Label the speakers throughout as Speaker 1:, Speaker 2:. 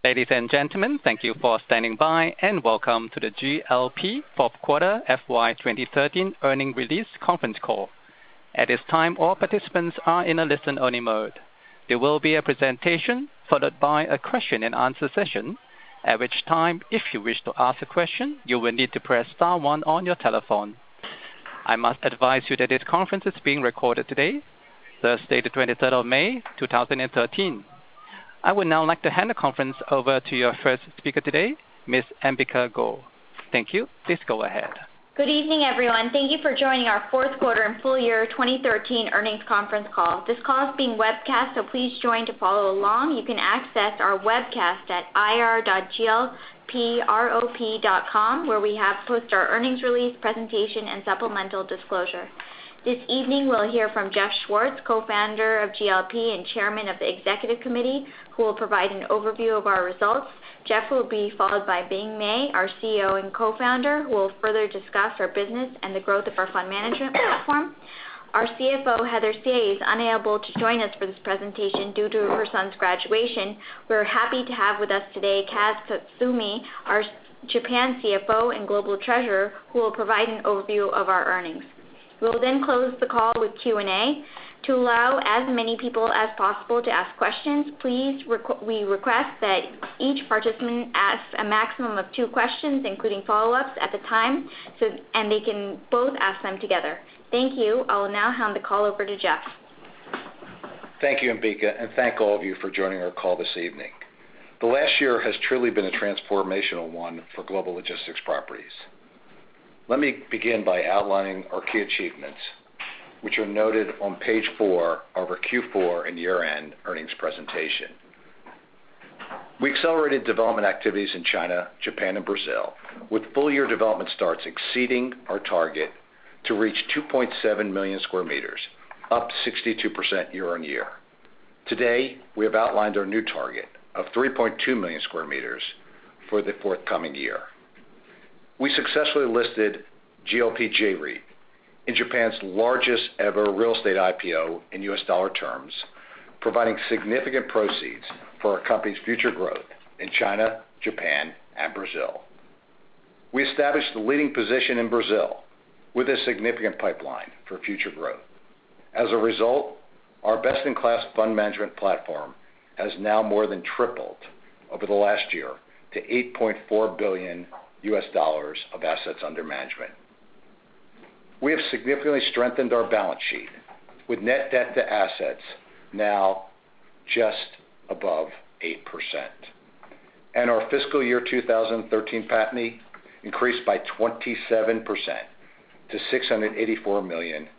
Speaker 1: Ladies and gentlemen, thank you for standing by, and welcome to the GLP fourth quarter FY 2013 earnings release conference call. At this time, all participants are in a listen-only mode. There will be a presentation followed by a question and answer session, at which time, if you wish to ask a question, you will need to press star one on your telephone. I must advise you that this conference is being recorded today, Thursday the 23rd of May, 2013. I would now like to hand the conference over to your first speaker today, Ms. Ambika Go. Thank you. Please go ahead.
Speaker 2: Good evening, everyone. Thank you for joining our fourth quarter and full year 2013 earnings conference call. This call is being webcast, so please join to follow along. You can access our webcast at ir.glprop.com, where we have posted our earnings release, presentation, and supplemental disclosure. This evening, we'll hear from Jeff Schwartz, co-founder of GLP and chairman of the executive committee, who will provide an overview of our results. Jeff will be followed by Bing Mei, our CEO and co-founder, who will further discuss our business and the growth of our fund management platform. Our CFO, Heather Hsieh, is unable to join us for this presentation due to her son's graduation. We're happy to have with us today Kaz Katsumi, our Japan CFO and global treasurer, who will provide an overview of our earnings. We will then close the call with Q&A. To allow as many people as possible to ask questions, we request that each participant ask a maximum of 2 questions, including follow-ups at the time, and they can both ask them together. Thank you. I will now hand the call over to Jeff.
Speaker 3: Thank you, Ambika, and thank all of you for joining our call this evening. The last year has truly been a transformational one for Global Logistics Properties. Let me begin by outlining our key achievements, which are noted on page 4 of our Q4 and year-end earnings presentation. We accelerated development activities in China, Japan, and Brazil, with full-year development starts exceeding our target to reach 2.7 million square meters, up 62% year-on-year. Today, we have outlined our new target of 3.2 million square meters for the forthcoming year. We successfully listed GLP J-REIT in Japan's largest ever real estate IPO in US dollar terms, providing significant proceeds for our company's future growth in China, Japan, and Brazil. We established the leading position in Brazil with a significant pipeline for future growth. As a result, our best-in-class fund management platform has now more than tripled over the last year to $8.4 billion of assets under management. We have significantly strengthened our balance sheet with net debt to assets now just above 8%. And our fiscal year 2013 PATMI increased by 27% to $684 million.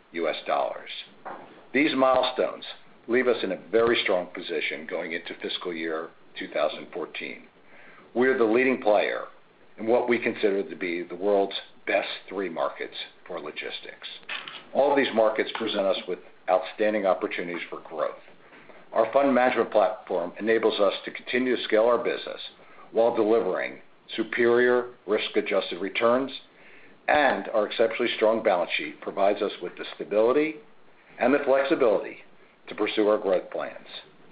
Speaker 3: These milestones leave us in a very strong position going into fiscal year 2014. We are the leading player in what we consider to be the world's best 3 markets for logistics. All of these markets present us with outstanding opportunities for growth. Our fund management platform enables us to continue to scale our business while delivering superior risk-adjusted returns, and our exceptionally strong balance sheet provides us with the stability and the flexibility to pursue our growth plans.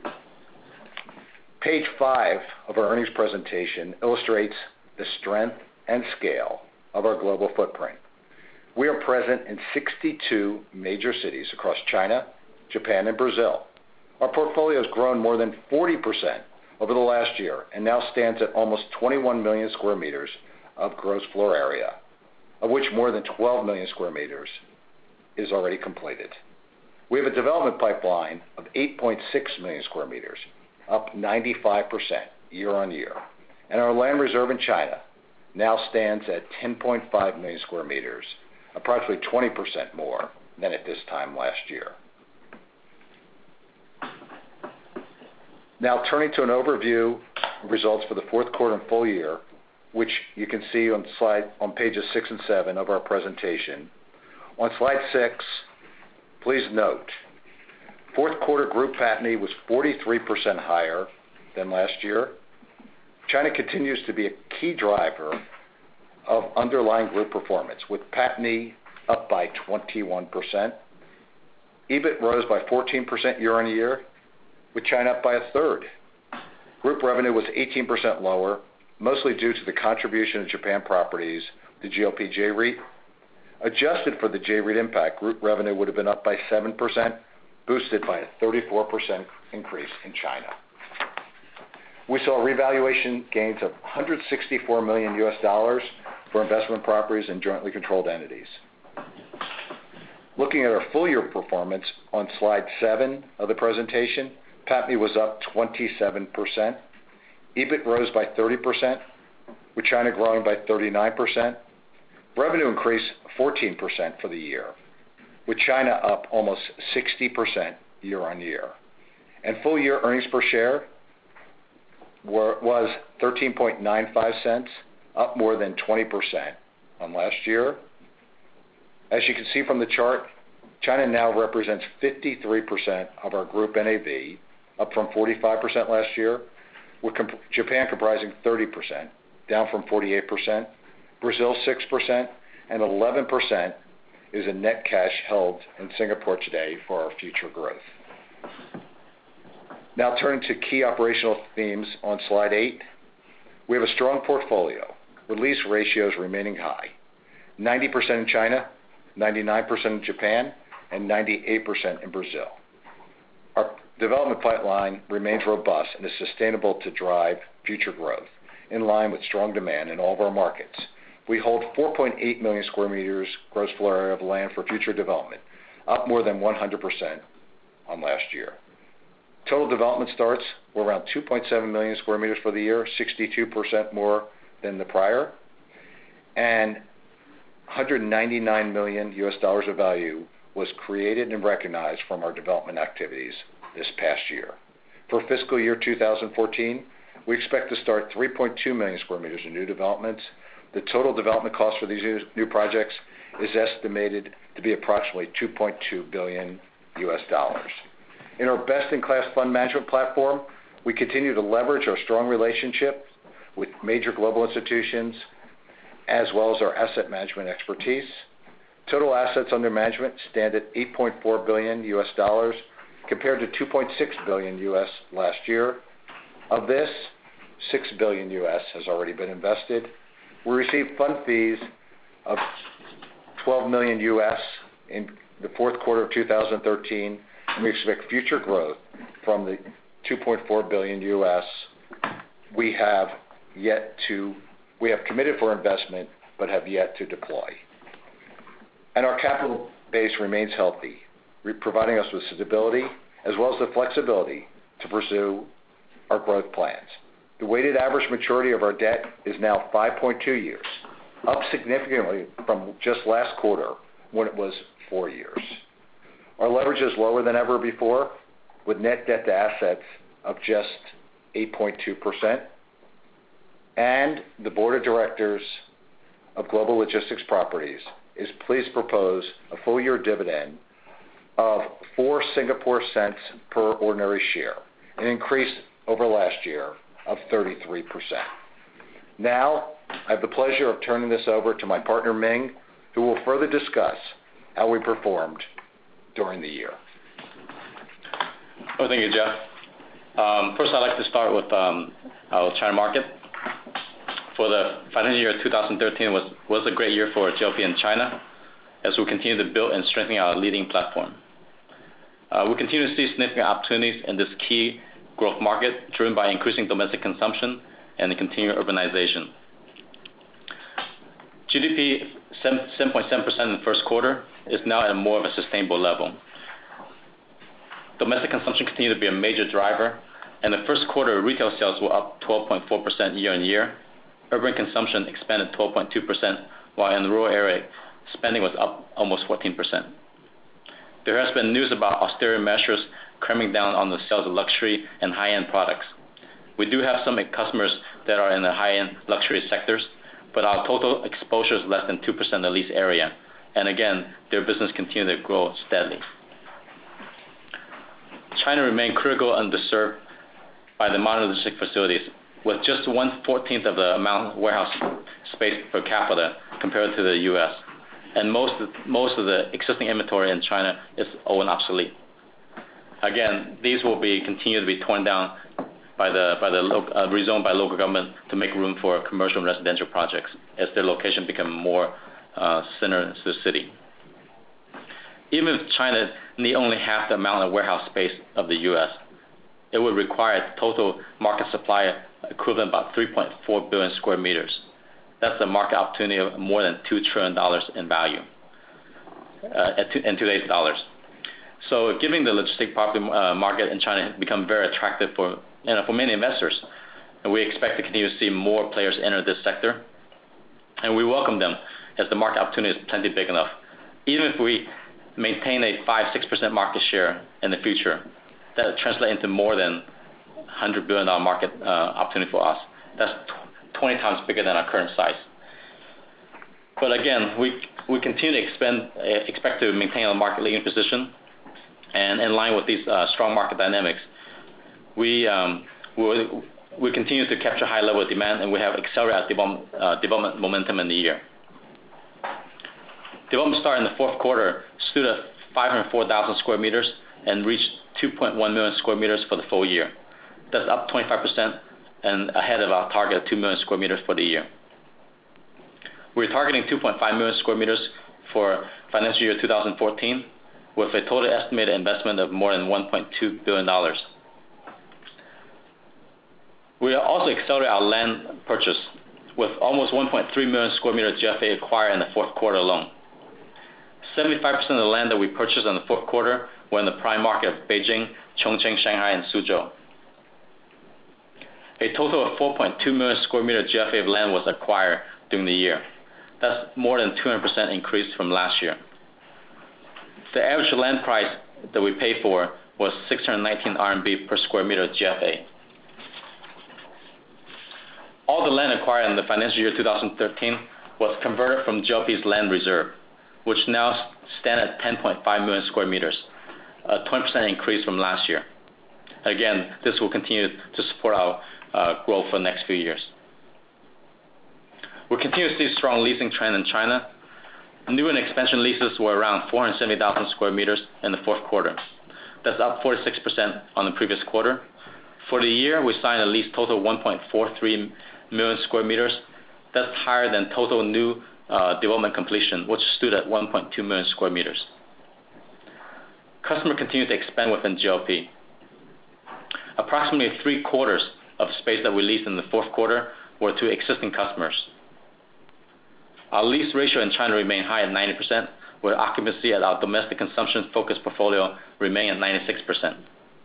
Speaker 3: Page 5 of our earnings presentation illustrates the strength and scale of our global footprint. We are present in 62 major cities across China, Japan, and Brazil. Our portfolio has grown more than 40% over the last year and now stands at almost 21 million square meters of gross floor area, of which more than 12 million square meters is already completed. We have a development pipeline of 8.6 million square meters, up 95% year-on-year. And our land reserve in China now stands at 10.5 million square meters, approximately 20% more than at this time last year. Now turning to an overview of results for the fourth quarter and full year, which you can see on pages 6 and 7 of our presentation. On slide 6, please note, fourth quarter group PATMI was 43% higher than last year. China continues to be a key driver of underlying group performance, with PATMI up by 21%. EBIT rose by 14% year-on-year, with China up by a third. Group revenue was 18% lower, mostly due to the contribution of Japan properties to GLP J-REIT. Adjusted for the J-REIT impact, group revenue would have been up by 7%, boosted by a 34% increase in China. We saw revaluation gains of $164 million for investment properties and jointly controlled entities. Looking at our full-year performance on slide 7 of the presentation, PATMI was up 27%. EBIT rose by 30%, with China growing by 39%. Revenue increased 14% for the year, with China up almost 60% year-on-year. And full-year earnings per share was 13.95 cents, up more than 20% on last year. As you can see from the chart, China now represents 53% of our group NAV, up from 45% last year, with Japan comprising 30%, down from 48%, Brazil 6%, and 11% is in net cash held in Singapore today for our future growth. Now turning to key operational themes on slide 8. We have a strong portfolio, with lease ratios remaining high, 90% in China, 99% in Japan, and 98% in Brazil. Our development pipeline remains robust and is sustainable to drive future growth, in line with strong demand in all of our markets. We hold 4.8 million square meters gross floor area of land for future development, up more than 100% on last year. Total development starts were around 2.7 million square meters for the year, 62% more than the prior, and $199 million of value was created and recognized from our development activities this past year. For fiscal year 2014, we expect to start 3.2 million square meters of new developments. The total development cost for these new projects is estimated to be approximately $2.2 billion. In our best-in-class fund management platform, we continue to leverage our strong relationship with major global institutions, as well as our asset management expertise. Total assets under management stand at $8.4 billion, compared to $2.6 billion last year. Of this, $6 billion has already been invested. We received fund fees of $12 million in the fourth quarter of 2013, and we expect future growth from the $2.4 billion we have committed for investment but have yet to deploy. And our capital base remains healthy, providing us with stability as well as the flexibility to pursue our growth plans. The weighted average maturity of our debt is now 5.2 years, up significantly from just last quarter when it was 4 years. Our leverage is lower than ever before, with net debt to assets of just 8.2%. And the board of directors of Global Logistics Properties is pleased to propose a full-year dividend of 4 Singapore cents per ordinary share, an increase over last year of 33%. Now, I have the pleasure of turning this over to my partner, Ming, who will further discuss how we performed during the year.
Speaker 4: Well, thank you, Jeff. First, I'd like to start with our China market. For the financial year 2013 was a great year for GLP in China, as we continue to build and strengthen our leading platform. We continue to see significant opportunities in this key growth market, driven by increasing domestic consumption and the continued urbanization. GDP 7.7% in the first quarter is now at more of a sustainable level. Domestic consumption continued to be a major driver, and the first quarter retail sales were up 12.4% year-on-year. Urban consumption expanded 12.2%, while in the rural area, spending was up almost 14%. There has been news about austerity measures cramming down on the sales of luxury and high-end products. We do have some customers that are in the high-end luxury sectors, but our total exposure is less than 2% of the lease area, and again, their business continued to grow steadily. China remained critical and underserved by the modern logistics facilities, with just 1/14 of the amount of warehouse space per capita compared to the U.S., and most of the existing inventory in China is old and obsolete. Again, these will continue to be torn down rezoned by local government to make room for commercial and residential projects as their location become more center to the city. Even if China need only half the amount of warehouse space of the U.S., it would require a total market supply equivalent about 3.4 billion square meters. That's a market opportunity of more than $2 trillion in value in today's dollars. So giving the logistic property market in China has become very attractive for many investors, and we expect to continue to see more players enter this sector, and we welcome them as the market opportunity is plenty big enough. Even if we maintain a 5-6% market share in the future, that will translate into more than $100 billion market opportunity for us. That's 20 times bigger than our current size. But again, we continue to expect to maintain a market leading position, and in line with these strong market dynamics, we continue to capture high level of demand, and we have accelerated development momentum in the year. Development start in the fourth quarter stood at 504,000 square meters and reached 2.1 million square meters for the full year. That's up 25% and ahead of our target of 2 million square meters for the year. We're targeting 2.5 million square meters for financial year 2014 with a total estimated investment of more than $1.2 billion. We are also accelerating our land purchase with almost 1.3 million square meters GFA acquired in the fourth quarter alone. 75% of the land that we purchased in the fourth quarter were in the prime market of Beijing, Chongqing, Shanghai, and Suzhou. A total of 4.2 million square meter GFA of land was acquired during the year. That's more than 200% increase from last year. The average land price that we paid for was 619 RMB per square meter GFA. All the land acquired in the financial year 2013 was converted from GLP's land reserve, which now stand at 10.5 million square meters, a 20% increase from last year. Again, this will continue to support our growth for the next few years. We continue to see strong leasing trend in China. New and expansion leases were around 470,000 square meters in the fourth quarter. That's up 46% on the previous quarter. For the year, we signed a lease total 1.43 million square meters. That's higher than total new development completion, which stood at 1.2 million square meters. Customers continue to expand within GLP. Approximately 3/4 of space that we leased in the fourth quarter were to existing customers. Our lease ratio in China remained high at 90%, with occupancy at our domestic consumption-focused portfolio remaining at 96%.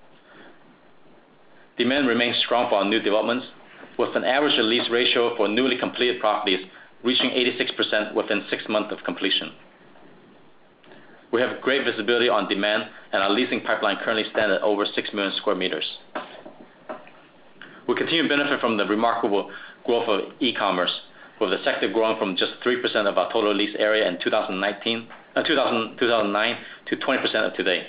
Speaker 4: Demand remains strong for our new developments, with an average lease ratio for newly completed properties reaching 86% within 6 months of completion. We have great visibility on demand, and our leasing pipeline currently stands at over 6 million square meters. We continue to benefit from the remarkable growth of e-commerce, with the sector growing from just 3% of our total lease area in 2009 to 20% of today.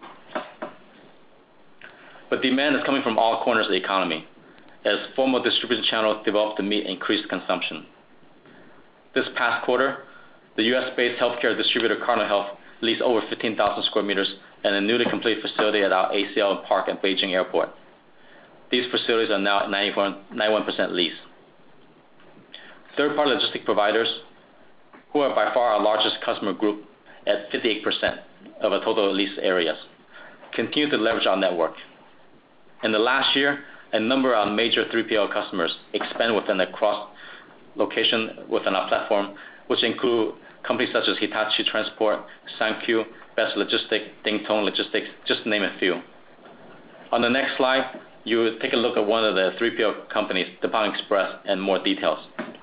Speaker 4: But demand is coming from all corners of the economy, as formal distribution channels develop to meet increased consumption. This past quarter, the U.S.-based healthcare distributor Cardinal Health leased over 15,000 square meters and a newly completed facility at our ACL Park at Beijing Airport. These facilities are now at 91% leased. Third-party logistic providers, who are by far our largest customer group at 58% of our total lease areas, continue to leverage our network. In the last year, a number of our major 3PL customers expand within a cross-location within our platform, which include companies such as Hitachi Transport, Sankyu, Best Logistics, Dingtong Logistics, just to name a few. On the next slide, you will take a look at one of the 3PL companies, Deppon Express, and more details.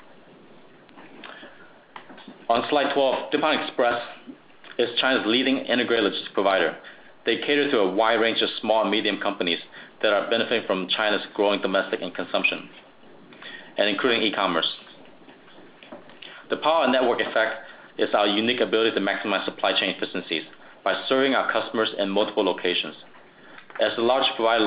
Speaker 4: On slide 12, Deppon Express is China's leading integrated logistics provider. They cater to a wide range of small and medium companies that are benefiting from China's growing domestic and consumption, and including e-commerce. The power of network effect is our unique ability to maximize supply chain efficiencies by serving our customers in multiple locations. As the largest provider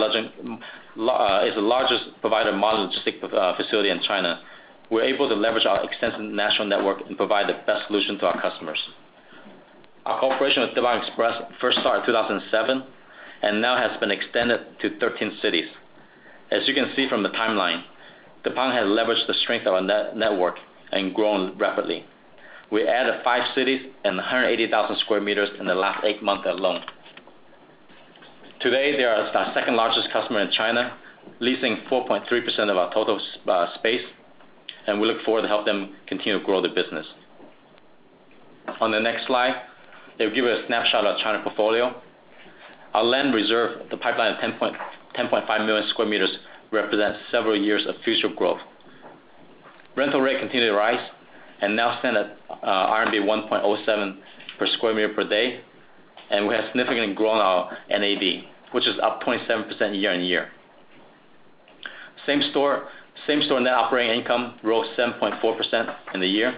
Speaker 4: of modern logistics facility in China, we're able to leverage our extensive national network and provide the best solution to our customers. Our cooperation with Deppon Express first started in 2007 and now has been extended to 13 cities. As you can see from the timeline, Deppon has leveraged the strength of our network and grown rapidly. We added 5 cities and 180,000 square meters in the last 8 months alone. Today, they are our second largest customer in China, leasing 4.3% of our total space, and we look forward to help them continue to grow the business. On the next slide, it will give you a snapshot of China portfolio. Our land reserve, the pipeline of 10.5 million square meters, represents several years of future growth. Rental rate continue to rise and now stand at RMB 1.07 per square meter per day, and we have significantly grown our NAV, which is up 27% year-on-year. Same store net operating income rose 7.4% in the year.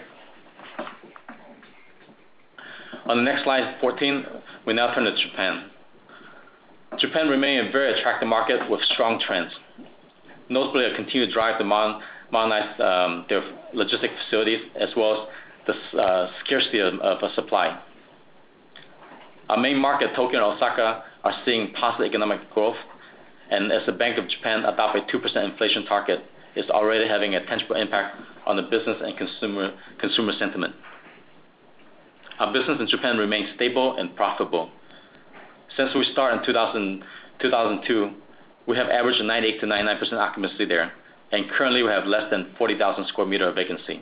Speaker 4: On the next slide, 14, we now turn to Japan. Japan remains a very attractive market with strong trends. Notably, a continued drive to modernize their logistic facilities as well as the scarcity of supply. Our main market, Tokyo and Osaka, are seeing positive economic growth, and as the Bank of Japan adopt a 2% inflation target, it's already having a tangible impact on the business and consumer sentiment. Our business in Japan remains stable and profitable. Since we started in 2002, we have averaged 98%-99% occupancy there, and currently we have less than 40,000 square meter of vacancy.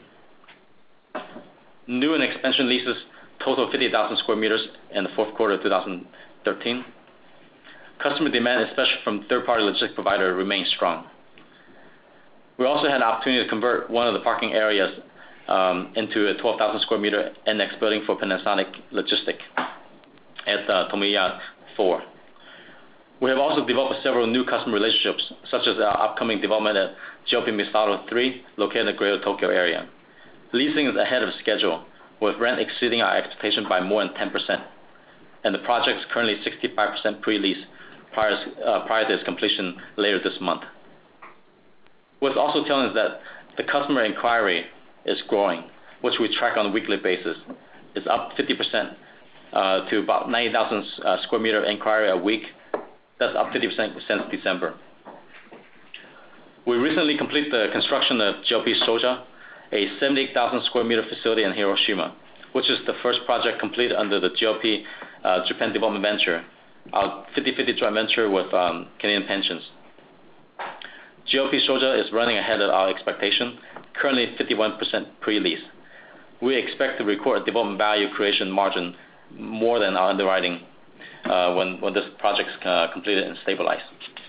Speaker 4: New and expansion leases total 50,000 square meters in the fourth quarter of 2013. Customer demand, especially from third-party logistics provider, remains strong. We also had an opportunity to convert one of the parking areas into a 12,000 square meter annex building for Panasonic Logistics at Tomiya 4. We have also developed several new customer relationships, such as our upcoming development at GLP Misato 3, located in the Greater Tokyo area. Leasing is ahead of schedule, with rent exceeding our expectation by more than 10%, and the project is currently 65% pre-leased prior to its completion later this month. What's also telling us that the customer inquiry is growing, which we track on a weekly basis. It's up 50% to about 90,000 square meter inquiry a week. That's up 50% since December. We recently completed the construction of GLP Soja, a 78,000 square meter facility in Hiroshima, which is the first project completed under the GLP Japan Development Venture, our 50/50 joint venture with Canadian Pensions. GLP Soja is running ahead of our expectation, currently 51% pre-lease. We expect to record a development value creation margin more than our underwriting when this project is completed and stabilized.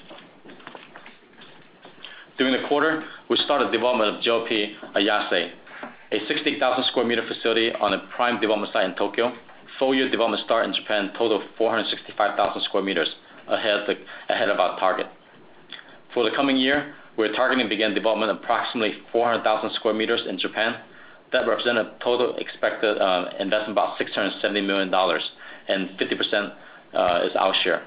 Speaker 4: During the quarter, we started development of GLP Ayase, a 60,000 square meter facility on a prime development site in Tokyo. Full year development start in Japan total 465,000 square meters, ahead of our target. For the coming year, we're targeting to begin development of approximately 400,000 square meters in Japan. That represents a total expected investment about $670 million, and 50% is our share.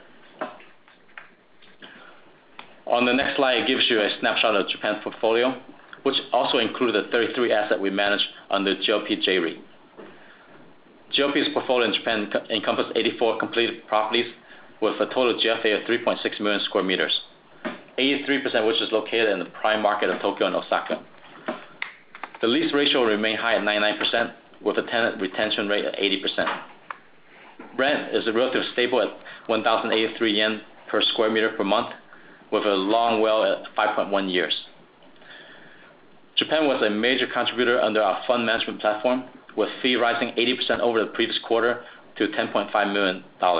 Speaker 4: On the next slide, it gives you a snapshot of Japan's portfolio, which also included the 33 assets we manage under GLP J-REIT. GLP's portfolio in Japan encompasses 84 completed properties with a total GFA of 3.6 million square meters, 83% which is located in the prime market of Tokyo and Osaka. The lease ratio remained high at 99%, with a tenant retention rate at 80%. Rent is relatively stable at 1,083 yen per square meter per month, with a long WALE at 5.1 years. Japan was a major contributor under our fund management platform, with fee rising 80% over the previous quarter to $10.5 million.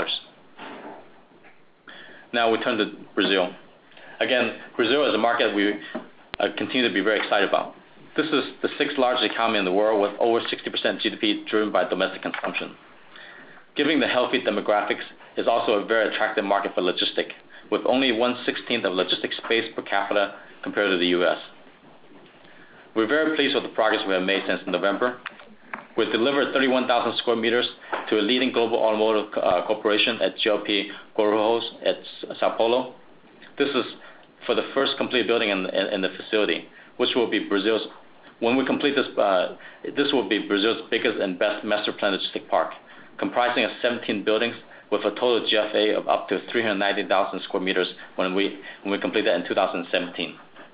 Speaker 4: Now we turn to Brazil. Again, Brazil is a market we continue to be very excited about. This is the 6th largest economy in the world, with over 60% GDP driven by domestic consumption. Given the healthy demographics, it's also a very attractive market for logistics, with only 1/16 of logistics space per capita compared to the U.S. We're very pleased with the progress we have made since November. We've delivered 31,000 square meters to a leading global automotive corporation at GLP Guarulhos at Sao Paulo. This is for the first complete building in the facility, which will be Brazil's. When we complete this will be Brazil's biggest and best master planned logistic park, comprising of 17 buildings with a total GFA of up to 390,000 square meters when we complete that in 2017.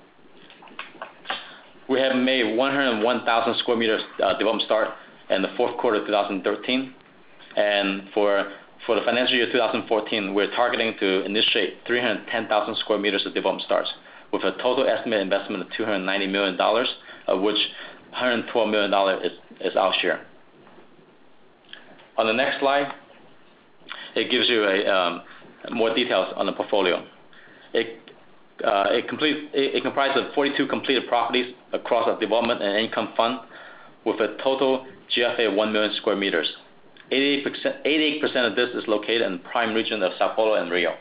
Speaker 4: We have made 101,000 square meters development start in the fourth quarter of 2013, and for the financial year 2014, we're targeting to initiate 310,000 square meters of development starts with a total estimated investment of $290 million, of which $112 million is our share. On the next slide, it gives you more details on the portfolio. It comprises of 42 completed properties across our development and income fund with a total GFA of 1 million square meters. 88% of this is located in the prime region of Sao Paulo and Rio.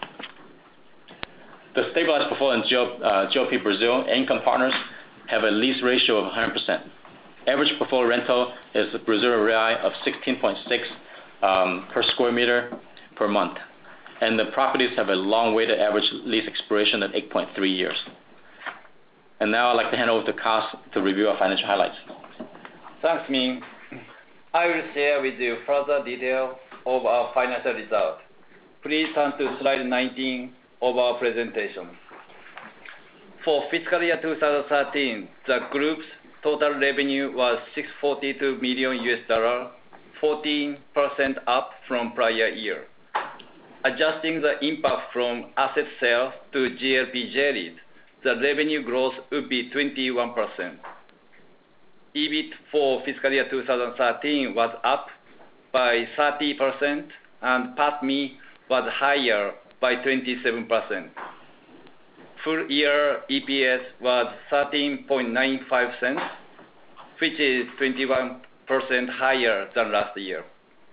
Speaker 4: The stabilized portfolio in GLP Brazil income partners have a lease ratio of 100%. Average portfolio rental is Brazilian real of 16.6 per square meter per month, and the properties have a long weighted average lease expiration of 8.3 years. And now I'd like to hand over to Cas to review our financial highlights.
Speaker 5: Thanks, Min. I will share with you further detail of our financial results. Please turn to slide 19 of our presentation. For fiscal year 2013, the group's total revenue was $642 million, 14% up from prior year. Adjusting the impact from asset sales to GLP JLED, the revenue growth would be 21%. EBIT for fiscal year 2013 was up by 30%, and PATMI was higher by 27%. Full year EPS was 13.95 cents, which is 21% higher than last year.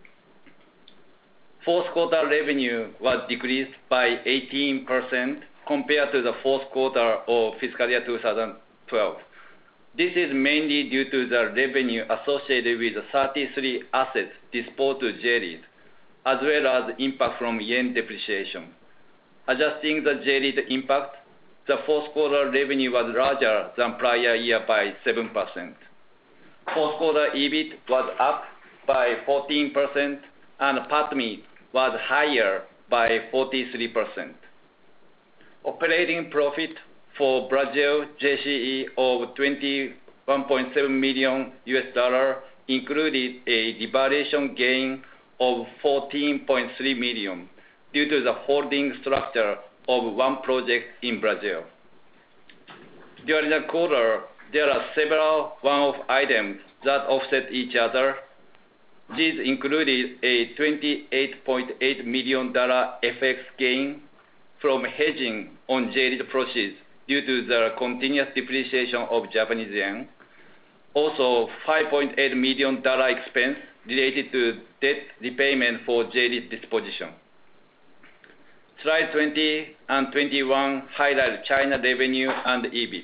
Speaker 5: Fourth quarter revenue was decreased by 18% compared to the fourth quarter of fiscal year 2012. This is mainly due to the revenue associated with the 33 assets disposed to JLED, as well as impact from yen depreciation. Adjusting the JLED impact, the fourth quarter revenue was larger than prior year by 7%. Fourth quarter EBIT was up by 14%, and PATMI was higher by 43%. Operating profit for Brazil JCE of $21.7 million included a devaluation gain of $14.3 million due to the holding structure of one project in Brazil. During the quarter, there are several one-off items that offset each other. These included a $28.8 million FX gain from hedging on JLED proceeds due to the continuous depreciation of Japanese yen. Also, $5.8 million expense related to debt repayment for JLED disposition. Slide 20 and 21 highlight China revenue and EBIT.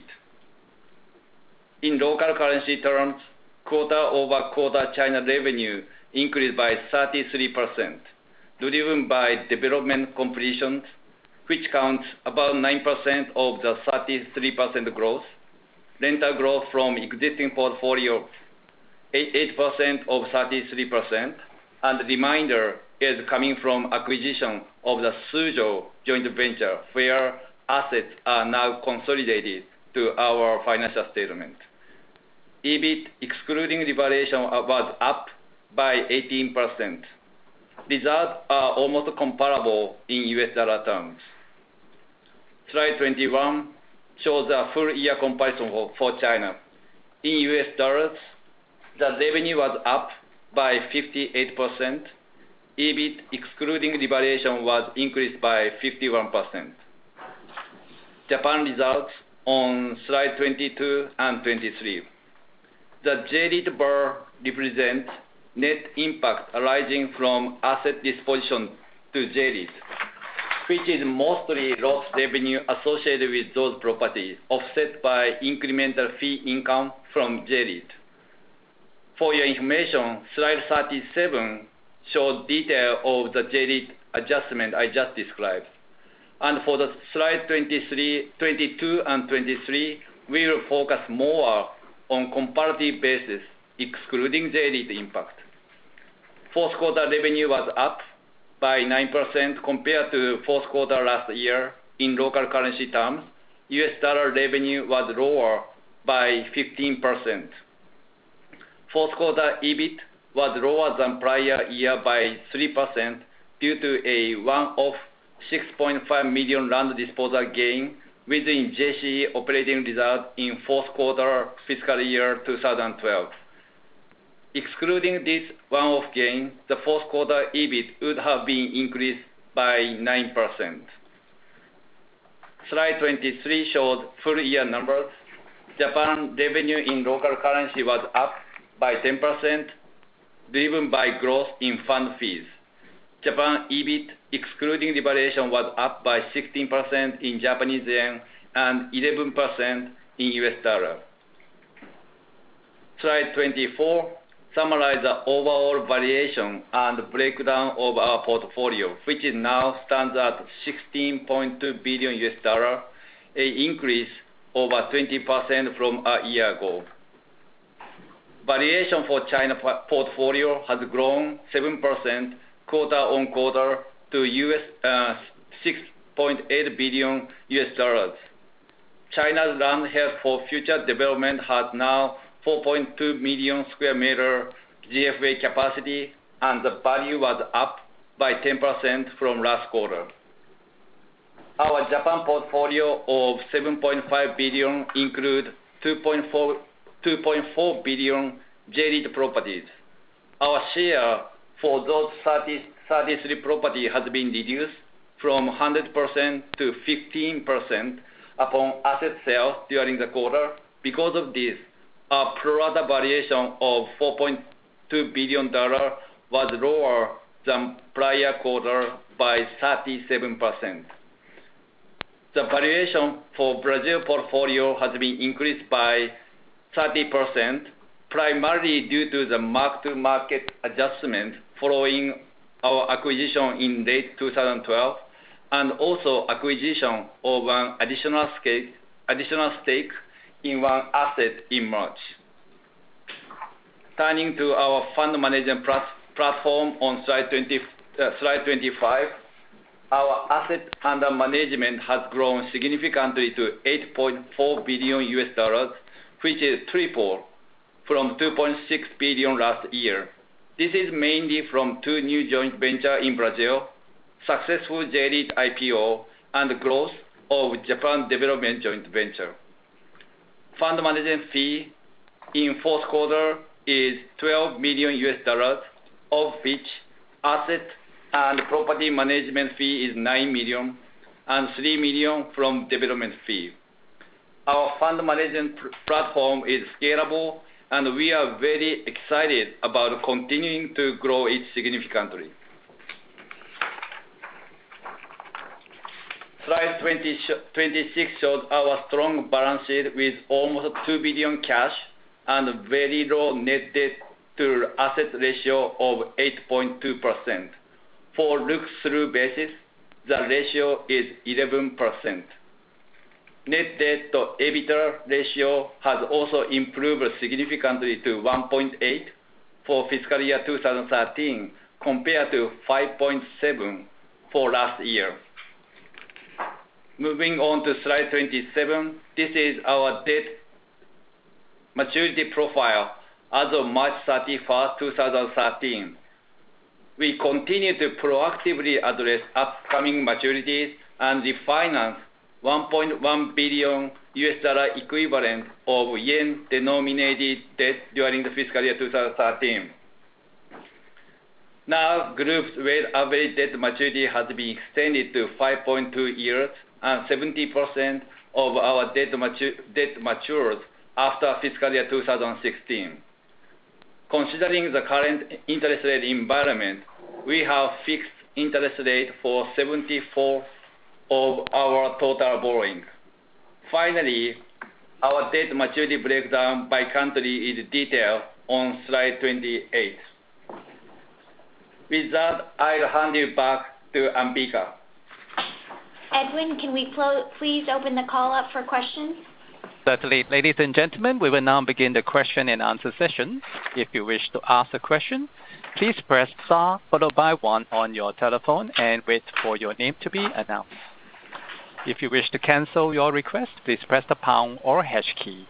Speaker 5: In local currency terms, quarter-over-quarter China revenue increased by 33%, driven by development completions, which counts about 9% of the 33% growth, rental growth from existing portfolio 8% of 33%, and the remainder is coming from acquisition of the Suzhou joint venture, where assets are now consolidated to our financial statement. EBIT, excluding revaluation, was up by 18%. Results are almost comparable in US dollar terms. Slide 21 shows a full year comparison for China. In US dollars, the revenue was up by 58%. EBIT, excluding revaluation, was increased by 51%. Japan results on slide 22 and 23. The JLED bar represents net impact arising from asset disposition to JLED, which is mostly lost revenue associated with those properties, offset by incremental fee income from JLED. For your information, slide 37 shows detail of the JLED adjustment I just described. And for the slide 22 and 23, we will focus more on comparative basis, excluding JLED impact. Fourth quarter revenue was up by 9% compared to fourth quarter last year in local currency terms. US dollar revenue was lower by 15%. Fourth quarter EBIT was lower than prior year by 3% due to a one-off $6.5 million land disposal gain within JCE operating result in fourth quarter fiscal year 2012. Excluding this one-off gain, the fourth quarter EBIT would have been increased by 9%. Slide 23 shows full year numbers. Japan revenue in local currency was up by 10%, driven by growth in fund fees. Japan EBIT, excluding revaluation, was up by 16% in Japanese yen and 11% in US dollar. Slide 24 summarizes the overall valuation and breakdown of our portfolio, which now stands at $16.2 billion, an increase over 20% from a year ago. Valuation for China portfolio has grown 7% quarter-on-quarter to $6.8 billion. China's land held for future development has now 4.2 million square meter GFA capacity, and the value was up by 10% from last quarter. Our Japan portfolio of $7.5 billion include 2.4 billion J-REIT properties. Our share for those 33 properties has been reduced from 100% to 15% upon asset sales during the quarter. Because of this, our pro rata valuation of $4.2 billion was lower than prior quarter by 37%. The valuation for Brazil portfolio has been increased by 30%, primarily due to the mark-to-market adjustment following our acquisition in late 2012, and also acquisition of an additional stake in one asset in March. Turning to our fund management platform on slide 25, our asset under management has grown significantly to $8.4 billion, which is triple from $2.6 billion last year. This is mainly from two new joint ventures in Brazil, successful J-REIT IPO, and growth of Japan Development Joint Venture. Fund management fee in fourth quarter is $12 million, of which asset and property management fee is $9 million and $3 million from development fee. Our fund management platform is scalable, and we are very excited about continuing to grow it significantly. Slide 26 shows our strong balance sheet with almost $2 billion cash and very low net debt to asset ratio of 8.2%. For look-through basis, the ratio is 11%. Net debt to EBITDA ratio has also improved significantly to 1.8 for fiscal year 2013 compared to 5.7 for last year. Moving on to slide 27, this is our debt maturity profile as of March 31st, 2013. We continue to proactively address upcoming maturities and refinance $1.1 billion equivalent of yen-denominated debt during the fiscal year 2013. Now, group's weighted average debt maturity has been extended to 5.2 years, and 70% of our debt matures after fiscal year 2016. Considering the current interest rate environment, we have fixed interest rate for 74 of our total borrowing. Finally, our debt maturity breakdown by country is detailed on slide 28. With that, I'll hand you back to Ambika.
Speaker 2: Edwin, can we please open the call up for questions?
Speaker 1: Certainly. Ladies and gentlemen, we will now begin the question and answer session. If you wish to ask a question, please press star followed by one on your telephone and wait for your name to be announced. If you wish to cancel your request, please press the pound or hash key.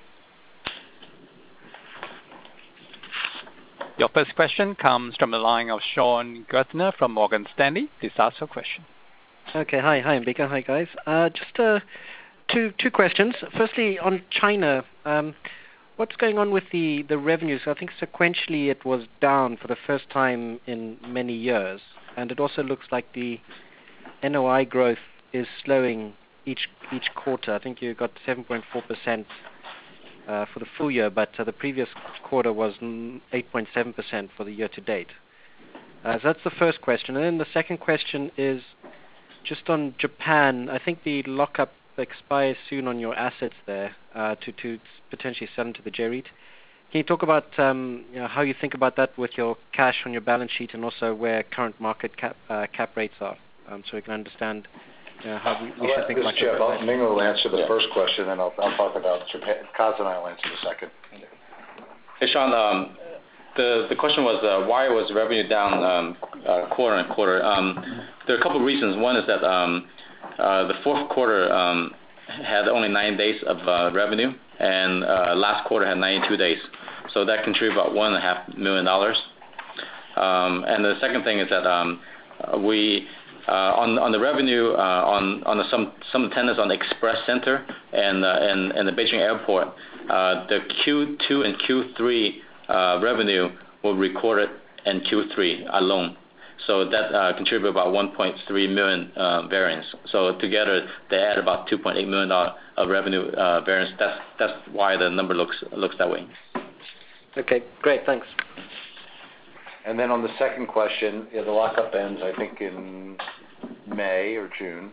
Speaker 1: Your first question comes from the line of Sean Gertner from Morgan Stanley. Please ask your question.
Speaker 6: Okay. Hi, Mbika. Hi, guys. Just two questions. Firstly, on China, what's going on with the revenues? I think sequentially it was down for the first time in many years, and it also looks like the NOI growth is slowing each quarter. I think you got 7.4% for the full year, but the previous quarter was 8.7% for the year to date. So that's the first question. And then the second question is just on Japan. I think the lockup expires soon on your assets there to potentially sell them to the J-REIT. Can you talk about how you think about that with your cash on your balance sheet and also where current market cap rates are, so we can understand how we should think about it.
Speaker 3: Ming will answer the first question, and I'll talk about Japan. Kaz and I will answer the second.
Speaker 4: Hey, Sean. The question was why was revenue down quarter on quarter? There are a couple of reasons. One is that the fourth quarter had only 9 days of revenue, and last quarter had 92 days. So that contributed about $1.5 million. And the second thing is that we on the revenue on some tenants on the Express Center and the Beijing Airport, the Q2 and Q3 revenue were recorded in Q3 alone. So that contributed about 1.3 million variance. So together they add about $2.8 million of revenue variance. That's why the number looks that way.
Speaker 6: Okay, great. Thanks.
Speaker 3: And then on the second question, the lockup ends, I think, in May or June,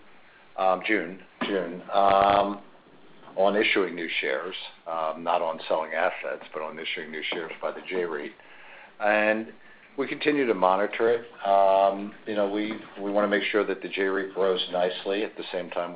Speaker 3: on issuing new shares, not on selling assets, but on issuing new shares by the J-REIT. And we continue to monitor it. We want to make sure that the J-REIT grows nicely. At the same time,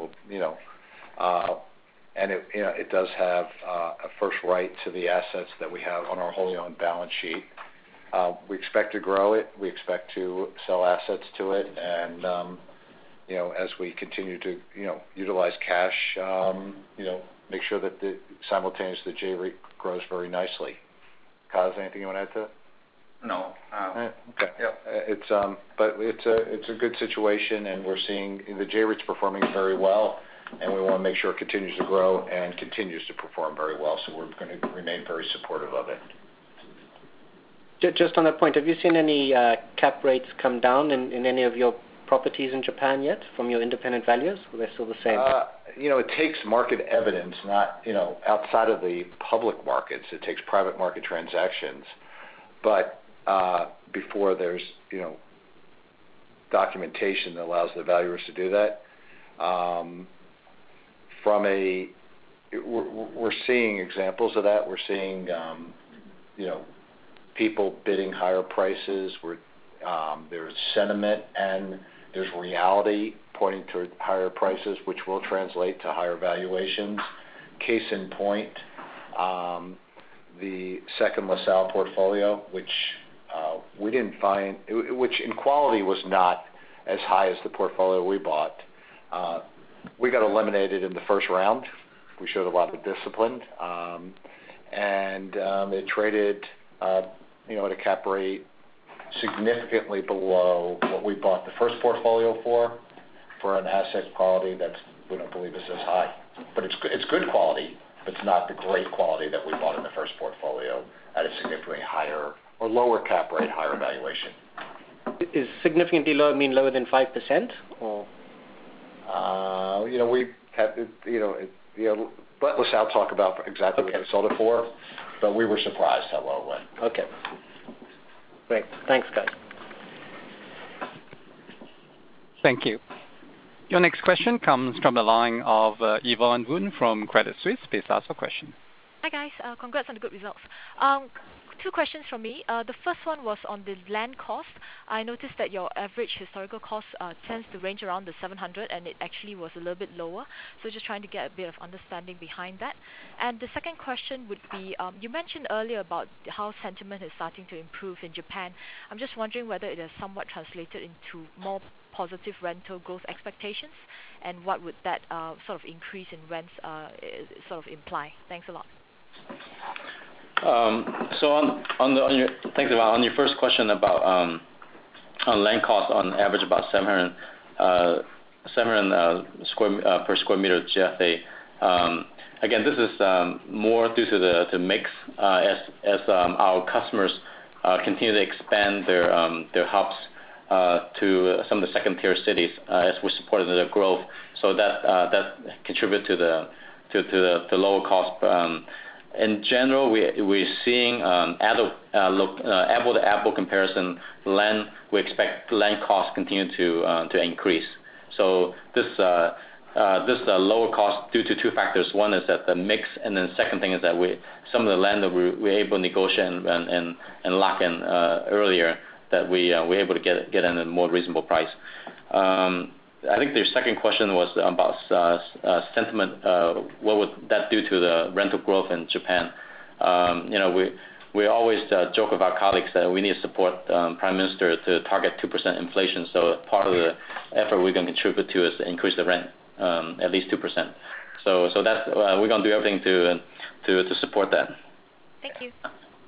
Speaker 3: and it does have a first right to the assets that we have on our wholly owned balance sheet. We expect to grow it. We expect to sell assets to it, and as we continue to utilize cash, make sure that simultaneously the J-REIT grows very nicely. Kaz, anything you want to add to it?
Speaker 5: No.
Speaker 3: Okay.
Speaker 5: Yep.
Speaker 3: But it's a good situation, and we're seeing the J-REIT's performing very well, and we want to make sure it continues to grow and continues to perform very well. So we're going to remain very supportive of it.
Speaker 6: Just on that point, have you seen any cap rates come down in any of your properties in Japan yet from your independent valuers? Or they're still the same?
Speaker 3: It takes market evidence, not outside of the public markets. It takes private market transactions, but before there's documentation that allows the valuers to do that. We're seeing examples of that. We're seeing people bidding higher prices. There's sentiment and there's reality pointing to higher prices, which will translate to higher valuations. Case in point, the second LaSalle portfolio, which we didn't find, which in quality was not as high as the portfolio we bought. We got eliminated in the first round. We showed a lot of discipline, and it traded at a cap rate significantly below what we bought the first portfolio for an asset quality that we don't believe is as high. But it's good quality, but it's not the great quality that we bought in the first portfolio at a significantly higher or lower cap rate, higher valuation.
Speaker 6: Is significantly lower mean lower than 5%? Or?
Speaker 3: We have, let LaSalle talk about exactly what they sold it for, but we were surprised how low it went.
Speaker 6: Okay. Great. Thanks, guys.
Speaker 1: Thank you. Your next question comes from the line of Yvonne Woon from Credit Suisse. Please ask your question.
Speaker 7: Hi guys, congrats on the good results. Two questions from me. The first one was on the land cost. I noticed that your average historical cost tends to range around the 700, and it actually was a little bit lower. So just trying to get a bit of understanding behind that. And the second question would be, you mentioned earlier about how sentiment is starting to improve in Japan. I'm just wondering whether it has somewhat translated into more positive rental growth expectations, and what would that sort of increase in rents sort of imply? Thanks a lot.
Speaker 4: Thanks, Yvonne. On your first question about on land cost, on average about 700 per square meter GFA. Again, this is more due to the mix as our customers continue to expand their hubs to some of the second-tier cities as we supported their growth. So that contribute to the lower cost. In general, we're seeing apple-to-apple comparison land. We expect land costs continue to increase. So this lower cost due to two factors. One is that the mix, and then second thing is that some of the land that we're able to negotiate and lock in earlier, that we're able to get in a more reasonable price. I think the second question was about sentiment. What would that do to the rental growth in Japan? We always joke with our colleagues that we need to support Prime Minister to target 2% inflation. So part of the effort we're going to contribute to is to increase the rent at least 2%. So that's we're going to do everything to support that.
Speaker 7: Thank you.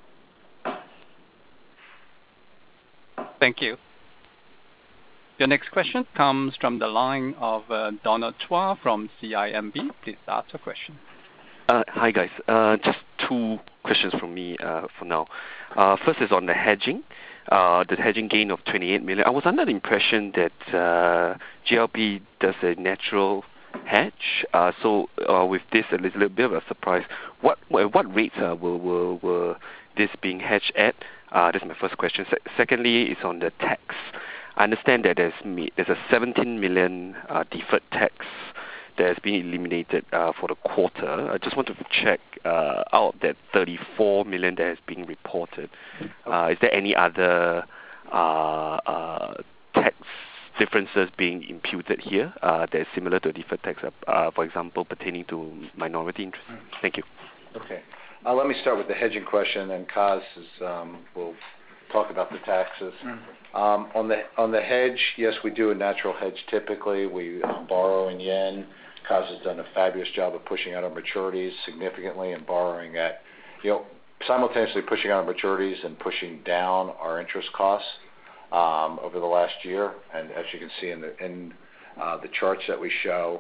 Speaker 1: Thank you. Your next question comes from the line of Donald Chua from CIMB. Please ask your question.
Speaker 8: Hi guys. Just two questions from me for now. First is on the hedging. The hedging gain of 28 million. I was under the impression that GLP does a natural hedge. So with this, a little bit of a surprise. What rates will this being hedged at? That's my first question. Secondly, is on the tax. I understand that there's a 17 million deferred tax that has been eliminated for the quarter. I just wanted to check out of that 34 million that has been reported. Is there any other tax differences being imputed here that is similar to deferred tax, for example, pertaining to minority interest? Thank you.
Speaker 3: Okay. Let me start with the hedging question, and Kaz will talk about the taxes. On the hedge, yes, we do a natural hedge typically. We borrow in yen. Kaz has done a fabulous job of pushing out our maturities significantly and borrowing at, simultaneously pushing out our maturities and pushing down our interest costs over the last year, and as you can see in the charts that we show.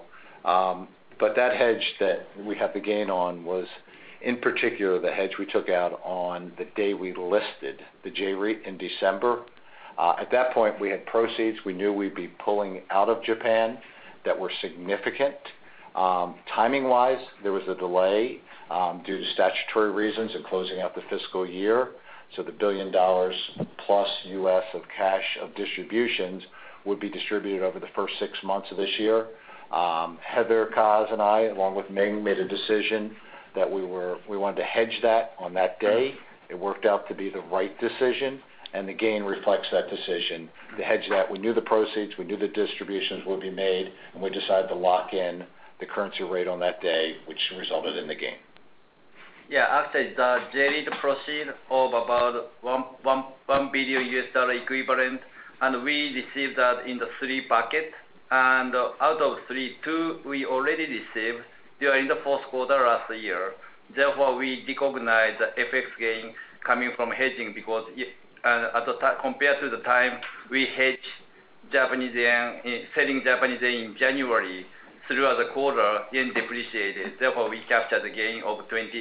Speaker 3: But that hedge that we have the gain on was, in particular, the hedge we took out on the day we listed the J-REIT in December. At that point, we had proceeds. We knew we'd be pulling out of Japan that were significant. Timing-wise, there was a delay due to statutory reasons in closing out the fiscal year. So the $1 billion plus U.S. of cash of distributions would be distributed over the first 6 months of this year. Heather, Kaz, and I, along with Ming, made a decision that we wanted to hedge that on that day. It worked out to be the right decision, and the gain reflects that decision. To hedge that, we knew the proceeds, we knew the distributions would be made, and we decided to lock in the currency rate on that day, which resulted in the gain.
Speaker 5: Yeah, actually, the J-REIT proceed of about $1 billion equivalent, and we received that in the 3 buckets. And out of 3, 2 we already received during the fourth quarter last year. Therefore, we recognize the FX gain coming from hedging because at the time, compared to the time we hedge Japanese yen, selling Japanese yen in January, throughout the quarter, yen depreciated. Therefore, we captured the gain of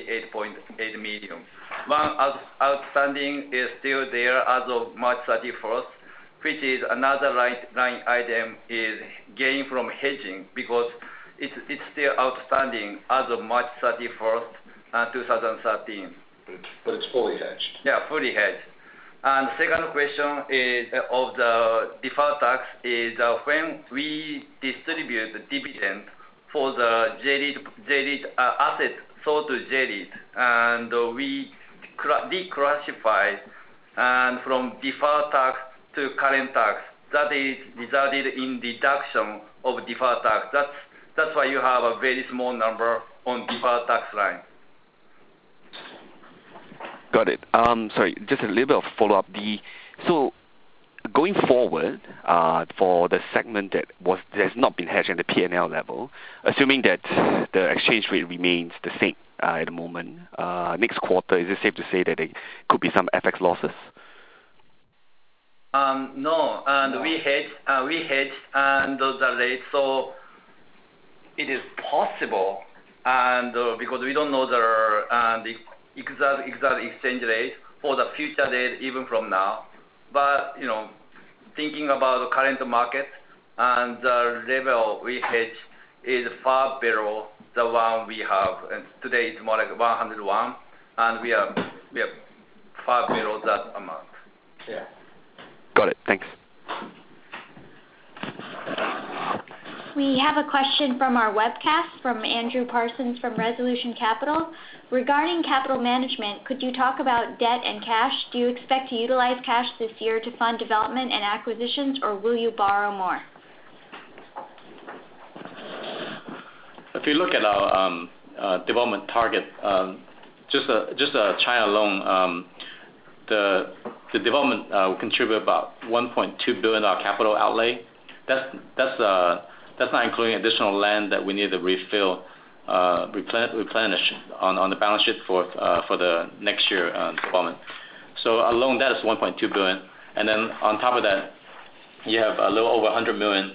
Speaker 5: 28.8 million. One outstanding is still there as of March 31st, which is another line item is gain from hedging because it's still outstanding as of March 31st, 2013.
Speaker 3: But it's fully hedged.
Speaker 5: Yeah, fully hedged. And the second question is of the deferred tax is when we distribute the dividend for the J-REIT asset sold to J-REIT, and we declassified and from deferred tax to current tax. That is resulted in deduction of deferred tax. That's why you have a very small number on deferred tax line.
Speaker 8: Got it. Sorry, just a little bit of follow-up. So going forward, for the segment that has not been hedged at the P&L level, assuming that the exchange rate remains the same at the moment, next quarter, is it safe to say that there could be some FX losses?
Speaker 5: No, and we hedge and the rate, so it is possible, and because we don't know the exact exchange rate for the future date even from now, but thinking about the current market and the level we hedge is far below the one we have, and today it's more like 101, and we are far below that amount. Yeah.
Speaker 8: Got it. Thanks.
Speaker 2: We have a question from our webcast from Andrew Parsons from Resolution Capital. Regarding capital management, could you talk about debt and cash? Do you expect to utilize cash this year to fund development and acquisitions, or will you borrow more?
Speaker 4: If you look at our development target, just China alone, the development will contribute about $1.2 billion capital outlay. That's not including additional land that we need to replenish on the balance sheet for the next year development. So alone, that is $1.2 billion, and then on top of that, you have a little over $100 million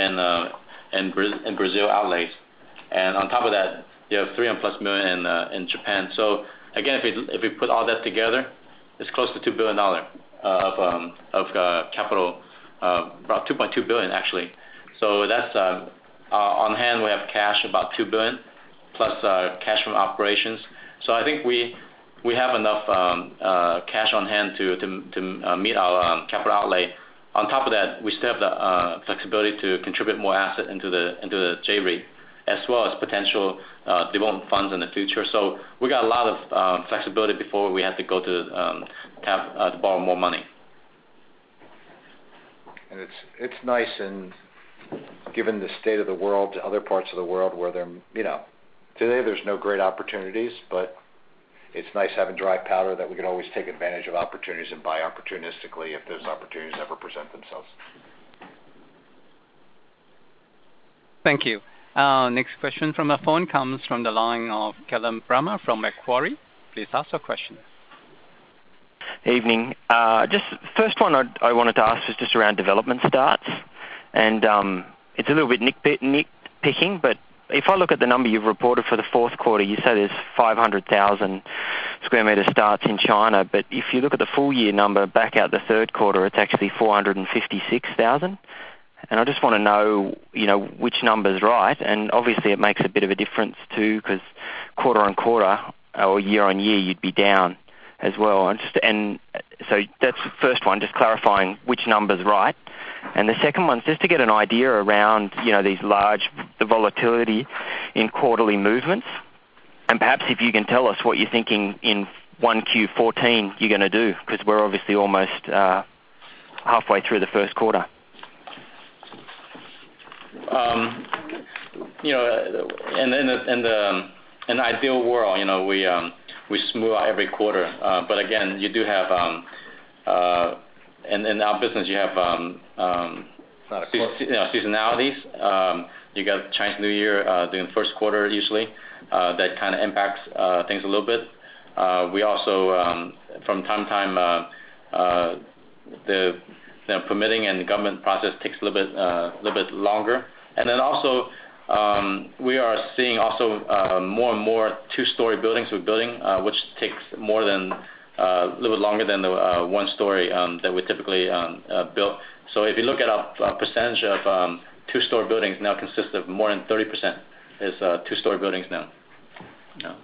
Speaker 4: in Brazil outlays, and on top of that, you have $300+ million in Japan. So again, if we put all that together, it's close to $2 billion of capital, about $2.2 billion actually. So that's on hand. We have cash about $2 billion plus cash from operations. So I think we have enough cash on hand to meet our capital outlay. On top of that, we still have the flexibility to contribute more asset into the J-REIT, as well as potential development funds in the future. So we got a lot of flexibility before we have to go to borrow more money.
Speaker 3: And it's nice, and given the state of the world, other parts of the world where today there's no great opportunities, but it's nice having dry powder that we can always take advantage of opportunities and buy opportunistically if those opportunities ever present themselves.
Speaker 1: Thank you. Next question from the phone comes from the line of Callum Brammer from Macquarie. Please ask your question.
Speaker 9: Evening. Just first one I wanted to ask was just around development starts, and it's a little bit nitpicking, but if I look at the number you've reported for the fourth quarter, you say there's 500,000 square meter starts in China, but if you look at the full year number, back out the third quarter, it's actually 456,000. And I just want to know, which number's right, and obviously it makes a bit of a difference too, because quarter on quarter or year on year you'd be down as well. And so that's the first one, just clarifying which number's right. And the second one's just to get an idea around, the volatility in quarterly movements, and perhaps if you can tell us what you're thinking in 1Q14 you're going to do, because we're obviously almost halfway through the first quarter.
Speaker 4: In the ideal world, we smooth out every quarter. But again, you do have in our business you have seasonalities. You got Chinese New Year during the first quarter usually. That kind of impacts things a little bit. We also from time to time the permitting and the government process takes a little bit longer. And then also we are seeing also more and more two-story buildings we're building, which takes more than a little bit longer than the one-story that we typically built. So if you look at our percentage of two-story buildings now consists of more than 30% is two-story buildings now. Yeah.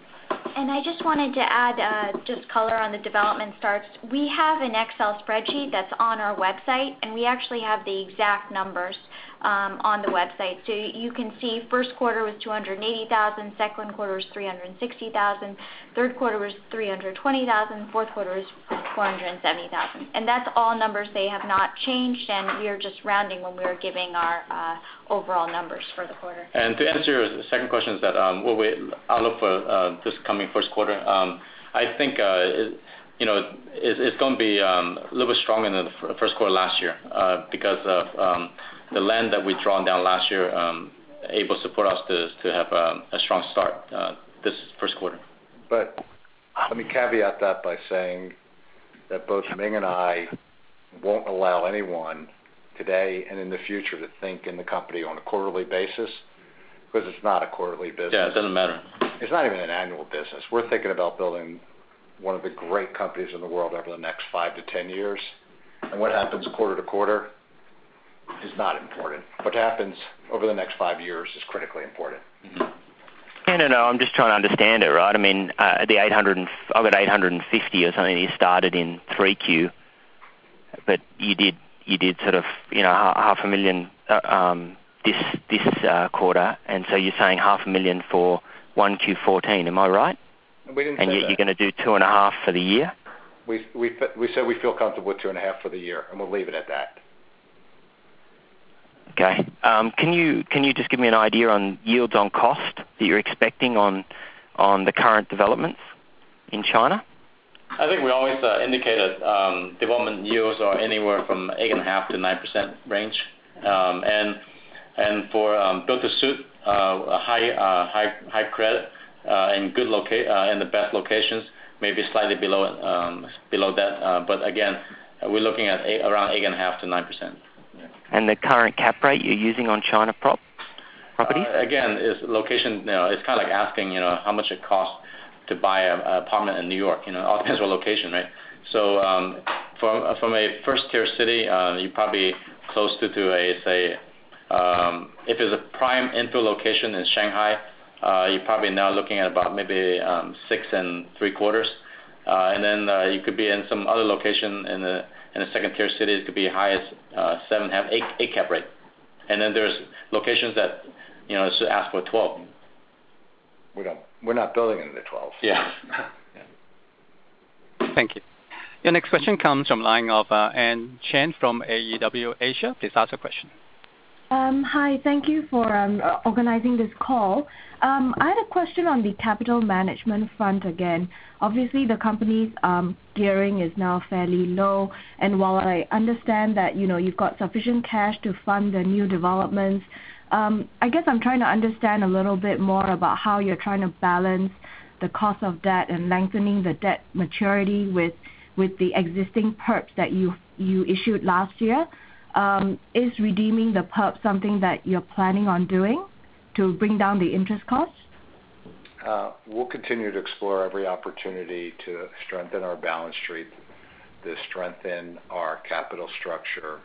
Speaker 2: And I just wanted to add just color on the development starts. We have an Excel spreadsheet that's on our website, and we actually have the exact numbers on the website. So you can see first quarter was 280,000, second quarter was 360,000, third quarter was 320,000, fourth quarter was 470,000. And that's all numbers. They have not changed, and we are just rounding when we are giving our overall numbers for the quarter.
Speaker 4: And to answer your second question is that I'll look for this coming first quarter. I think it's going to be a little bit stronger than the first quarter last year because of the land that we drawn down last year able to support us to have a strong start this first quarter.
Speaker 3: But let me caveat that by saying that both Ming and I won't allow anyone today and in the future to think in the company on a quarterly basis, because it's not a quarterly business.
Speaker 4: Yeah, it doesn't matter.
Speaker 3: It's not even an annual business. We're thinking about building one of the great companies in the world over the next 5 to 10 years. And what happens quarter to quarter is not important. What happens over the next 5 years is critically important.
Speaker 9: Mm-hmm. No, I'm just trying to understand it, right? I mean, I've got 850 or something you started in 3Q, but you did sort of, $500,000 this quarter, and so you're saying $500,000 for 1Q14. Am I right?
Speaker 3: We didn't say
Speaker 9: and
Speaker 3: that.
Speaker 9: You're going to do 2.5 for the year.
Speaker 3: We said we feel comfortable with 2.5 for the year, and we'll leave it at that.
Speaker 9: Okay. Can you just give me an idea on yields on cost that you're expecting on the current developments in China?
Speaker 4: I think we always indicated development yields are anywhere from 8.5% to 9% range, and for build-to-suit, high credit and good and the best locations, maybe slightly below that. But again, we're looking at around 8.5% to 9%.
Speaker 9: And the current cap rate you're using on China properties?
Speaker 4: Again, is location. It's kind of like asking, how much it costs to buy an apartment in New York. It all depends on location, right? So from a first-tier city, you're probably close to if it's a prime infill location in Shanghai, you're probably now looking at about maybe 6 3/4, and then you could be in some other location in a second-tier city. It could be high as 7.5, 8 cap rate, and then there's locations that should ask for 12.
Speaker 3: We're not building into the 12.
Speaker 4: Yeah.
Speaker 1: Thank you. Your next question comes from line of Anne Chen from AEW Asia. Please ask a question.
Speaker 10: Hi, thank you for organizing this call. I had a question on the capital management front again. Obviously, the company's gearing is now fairly low, and while I understand that you've got sufficient cash to fund the new developments, I guess I'm trying to understand a little bit more about how you're trying to balance the cost of debt and lengthening the debt maturity with the existing perps that you issued last year. Is redeeming the perp something that you're planning on doing to bring down the interest costs?
Speaker 3: We'll continue to explore every opportunity to strengthen our balance sheet, to strengthen our capital structure.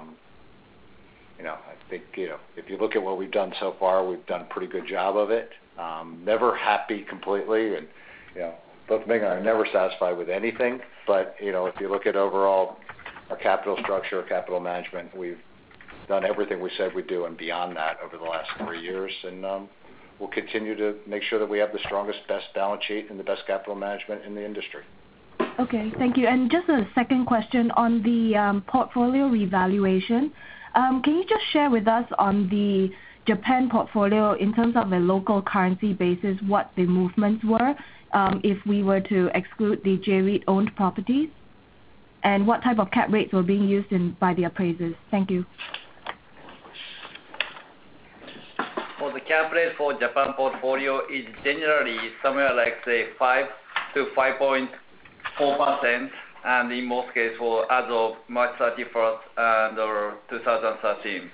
Speaker 3: I think if you look at what we've done so far, we've done a pretty good job of it. Never happy completely, and both Ming and I are never satisfied with anything. But if you look at overall our capital structure, our capital management, we've done everything we said we'd do and beyond that over the last 3 years, and we'll continue to make sure that we have the strongest, best balance sheet and the best capital management in the industry.
Speaker 10: Okay, thank you. And just a second question on the portfolio revaluation. Can you just share with us on the Japan portfolio in terms of a local currency basis what the movements were if we were to exclude the J-REIT owned properties? And what type of cap rates were being used by the appraisers? Thank you.
Speaker 5: For the cap rate for Japan portfolio is generally somewhere like, say, 5 to 5.4%, and in most cases as of March 31st and or 2013.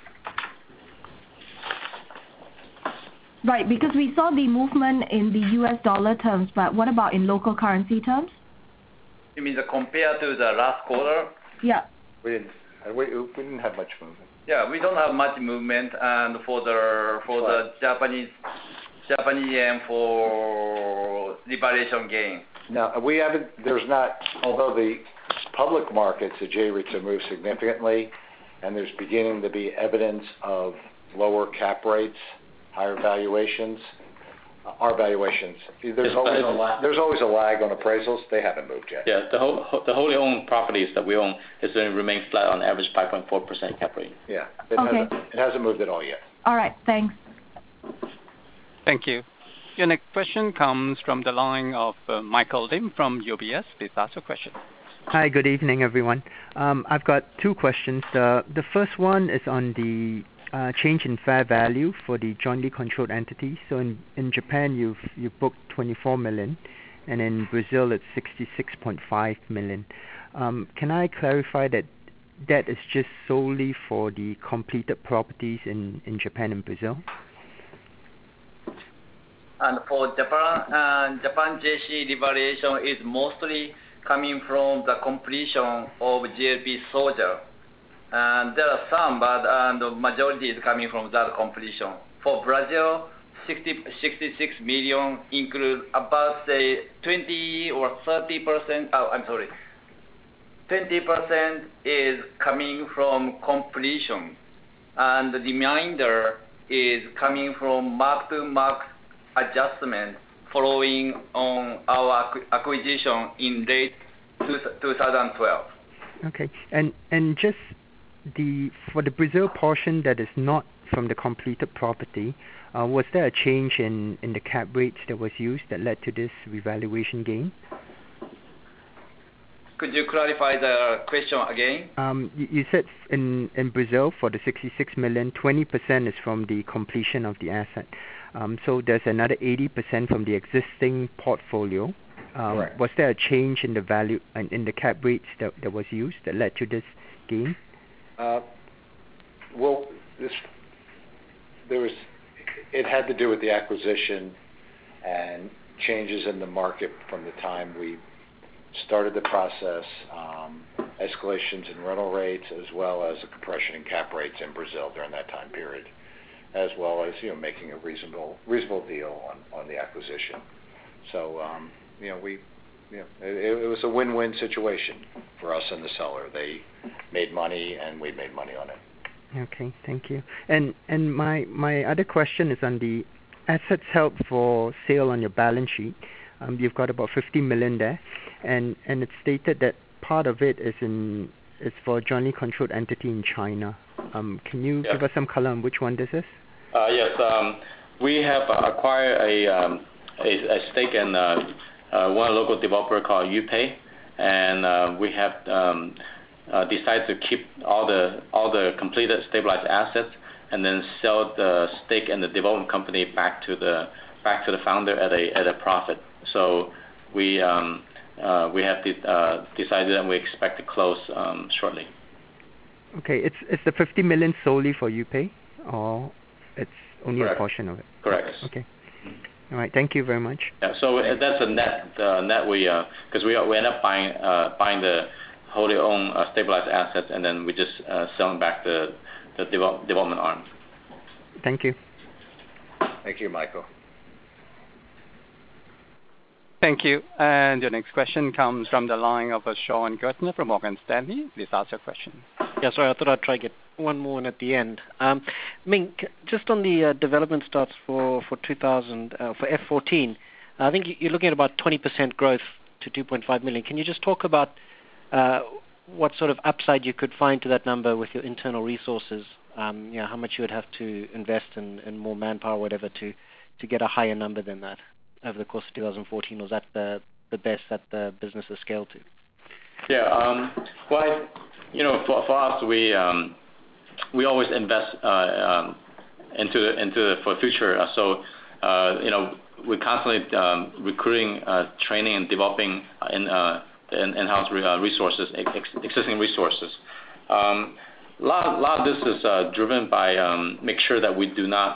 Speaker 10: Right, because we saw the movement in the US dollar terms, but what about in local currency terms?
Speaker 5: You mean compared to the last quarter?
Speaker 10: Yeah.
Speaker 3: We didn't have much movement.
Speaker 5: Yeah, we don't have much movement, and for the Japanese Japanese yen for revaluation gain?
Speaker 3: No, we haven't. There's not. Although the public markets, the J-REITs have moved significantly, and there's beginning to be evidence of lower cap rates, higher valuations. Our valuations, there's always a lag on appraisals. They haven't moved yet.
Speaker 4: Yeah, the wholly owned properties that we own is going to remain flat on average 5.4% cap rate.
Speaker 3: Yeah,
Speaker 10: Okay.
Speaker 3: It hasn't moved at all yet.
Speaker 10: All right, thanks.
Speaker 1: Thank you. Your next question comes from the line of Michael Lim from UBS. Please ask your question.
Speaker 11: Hi, good evening, everyone. I've got two questions. The first one is on the change in fair value for the jointly controlled entities. So in Japan, you've booked 24 million, and in Brazil, it's 66.5 million. Can I clarify that is just solely for the completed properties in Japan and Brazil?
Speaker 5: And for Japan JC revaluation is mostly coming from the completion of GLP Soja. And there are some, but the majority is coming from that completion. For Brazil, 66 million include about, say, 20 or 30%, 20% is coming from completion. And the remainder is coming from mark-to-market adjustment following on our acquisition in late 2012.
Speaker 11: Okay, and just for the Brazil portion that is not from the completed property, was there a change in the cap rates that was used that led to this revaluation gain?
Speaker 5: Could you clarify the question again?
Speaker 11: You said in Brazil for the 66 million, 20% is from the completion of the asset. So there's another 80% from the existing portfolio.
Speaker 3: Correct.
Speaker 11: Was there a change in the value in the cap rates that was used that led to this gain?
Speaker 3: It had to do with the acquisition and changes in the market from the time we started the process, escalations in rental rates, as well as a compression in cap rates in Brazil during that time period, as well as making a reasonable deal on the acquisition. So it was a win-win situation for us and the seller. They made money, and we made money on it.
Speaker 11: Okay, thank you. And my other question is on the assets held for sale on your balance sheet. You've got about 50 million there, and it's stated that part of it is for a jointly controlled entity in China. Can you give us some color on which one this is?
Speaker 4: Yes, we have acquired a stake in one local developer called Yupei, and we have decided to keep all the completed stabilized assets and then sell the stake in the development company back to the founder at a profit. So we have decided, and we expect to close shortly.
Speaker 11: Okay, it's the 50 million solely for Yupei, or it's only
Speaker 4: Correct.
Speaker 11: A portion of it?
Speaker 4: Correct.
Speaker 11: Okay. All right. Thank you very much.
Speaker 4: Yeah. So that's a net. Because we end up buying the wholly owned stabilized assets, and then we just sell them back the development arm.
Speaker 11: Thank you.
Speaker 3: Thank you, Michael.
Speaker 1: Thank you. And your next question comes from the line of Sean Gertner from Morgan Stanley. Please ask your question.
Speaker 6: Yeah, sorry, I thought I'd try to get one more in at the end. Ming, just on the development starts for F14, I think you're looking at about 20% growth to 2.5 million. Can you just talk about what sort of upside you could find to that number with your internal resources? How much you would have to invest in more manpower, whatever, to get a higher number than that over the course of 2014? Was that the best that the business has scaled to?
Speaker 4: Yeah. Well, for us, we always invest for future. So we're constantly recruiting, training, and developing in-house resources, existing resources. A lot of this is driven by make sure that we do not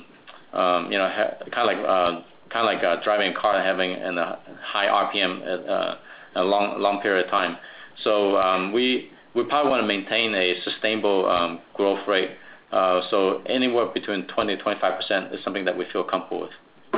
Speaker 4: kind of like driving a car and having a high RPM a long period of time. So we probably want to maintain a sustainable growth rate. So anywhere between 20 to 25% is something that we feel comfortable with.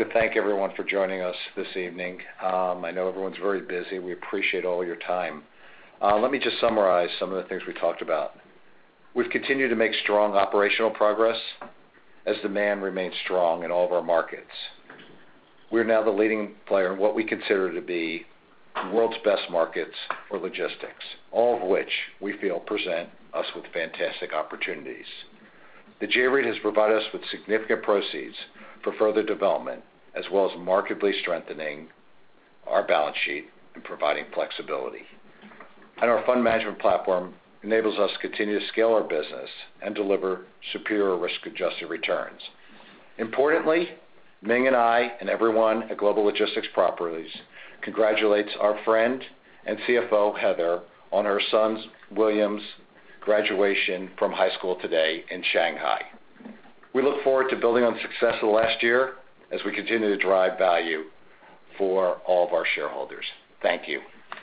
Speaker 3: thank everyone for joining us this evening. I know everyone's very busy. We appreciate all your time. Let me just summarize some of the things we talked about. We've continued to make strong operational progress as demand remains strong in all of our markets. We're now the leading player in what we consider to be the world's best markets for logistics, all of which we feel present us with fantastic opportunities. The J-REIT has provided us with significant proceeds for further development, as well as markedly strengthening our balance sheet and providing flexibility. And our fund management platform enables us to continue to scale our business and deliver superior risk-adjusted returns. Importantly, Ming and I and everyone at Global Logistics Properties congratulates our friend and CFO, Heather, on her son William's graduation from high school today in Shanghai. We look forward to building on the success of the last year as we continue to drive value for all of our shareholders. Thank you.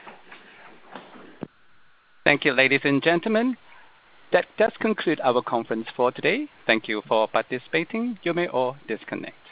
Speaker 1: Thank you, ladies and gentlemen. That does conclude our conference for today. Thank you for participating. You may all disconnect.